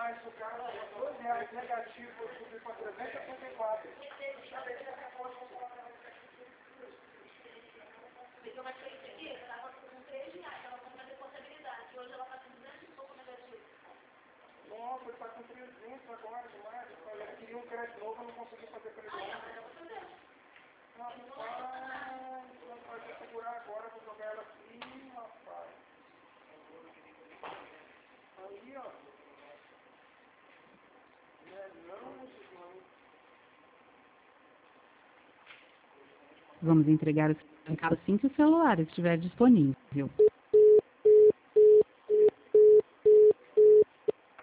mais o cara, R$2 negativo, eu subi para 364. Então, mas foi isso aqui, ela estava com R$3, ela foi fazer contabilidade, e hoje ela está com 200 e pouco negativo. Nossa, ele está com 300 agora demais. Eu queria um crédito novo, eu não consegui fazer crédito novo. Mas eu vou fazer. Rapaz, vai segurar agora, vou jogar ela aqui, rapaz. Aí, ó. Não, Vamos entregar o seu recado assim que o celular estiver disponível.